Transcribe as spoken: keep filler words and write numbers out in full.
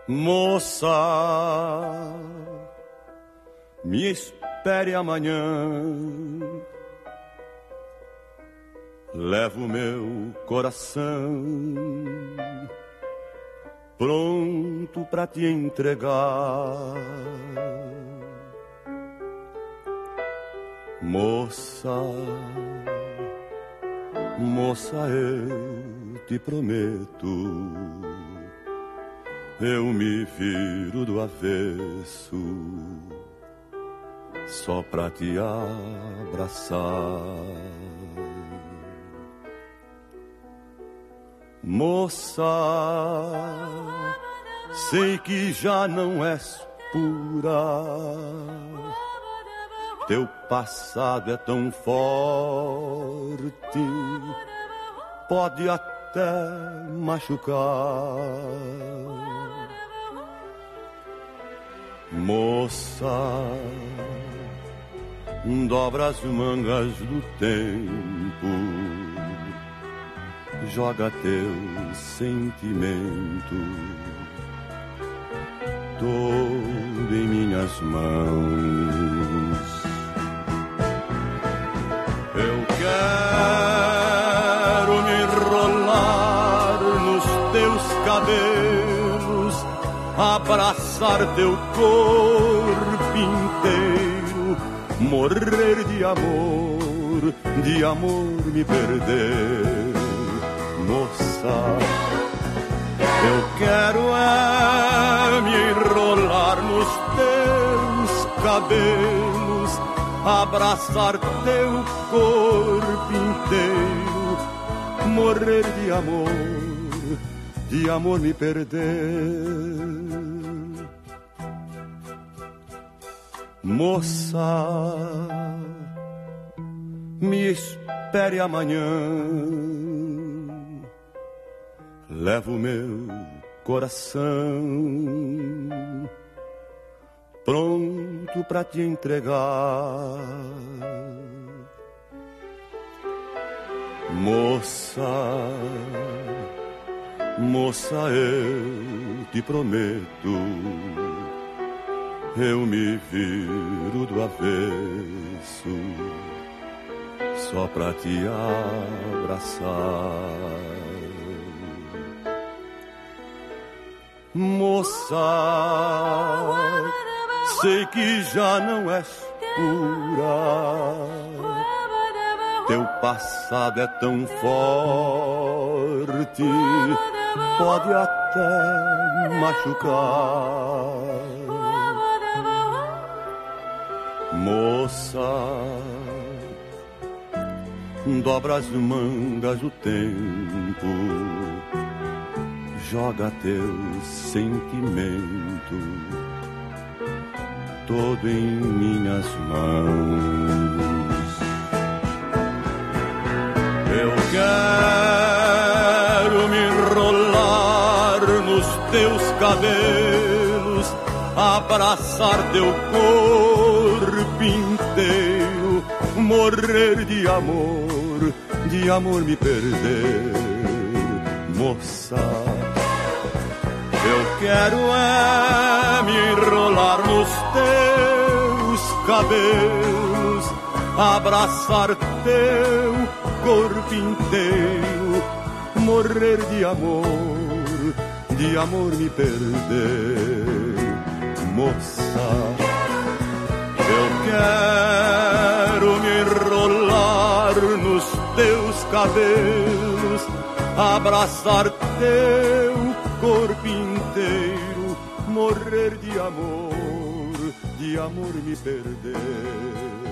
Moça, me espere amanhã. Levo meu coração pronto pra te entregar. Moça, moça, eu te prometo, eu me viro do avesso só pra te abraçar. Moça, sei que já não és pura, teu passado é tão forte, pode até machucar. Moça, dobra as mangas do tempo, joga teu sentimento todo em minhas mãos. Eu quero me enrolar nos teus cabelos, abraçar teu corpo inteiro, morrer de amor, de amor me perder. Moça, eu quero é me enrolar nos teus cabelos, abraçar teu corpo inteiro, morrer de amor, de amor me perder. Moça, me espere amanhã. Levo meu coração pronto pra te entregar. Moça, moça, eu te prometo, eu me viro do avesso só pra te abraçar. Moça, sei que já não és pura, teu passado é tão forte, pode até machucar. Moça, dobra as mangas do tempo, joga teu sentimento todo em minhas mãos. Eu quero me enrolar nos teus cabelos, abraçar teu corpo inteiro, morrer de amor, de amor me perder. Moça, eu quero é me enrolar nos teus cabelos, abraçar teu corpo inteiro, morrer de amor, de amor me perder. Moça, eu quero me enrolar nos teus cabelos, abraçar teu corpo inteiro, morrer de amor, de amor me perder.